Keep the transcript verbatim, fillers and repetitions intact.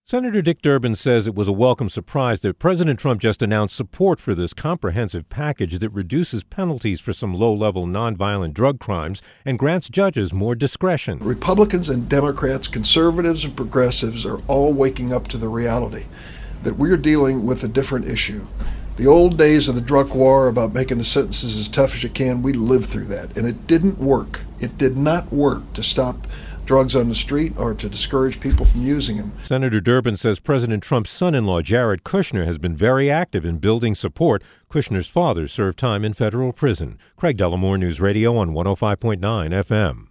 Senator Dick Durbin says it was a welcome surprise that President Trump just announced support for this comprehensive package that reduces penalties for some low-level nonviolent drug crimes and grants judges more discretion. Republicans and Democrats, conservatives and progressives are all waking up to the reality that we're dealing with a different issue. The old days of the drug war about making the sentences as tough as you can, we lived through that, and it didn't work. It did not work to stop drugs on the street or to discourage people from using them. Senator Durbin says President Trump's son-in-law, Jared Kushner, has been very active in building support. Kushner's father served time in federal prison. Craig Dellamore, News Radio on one oh five point nine F M.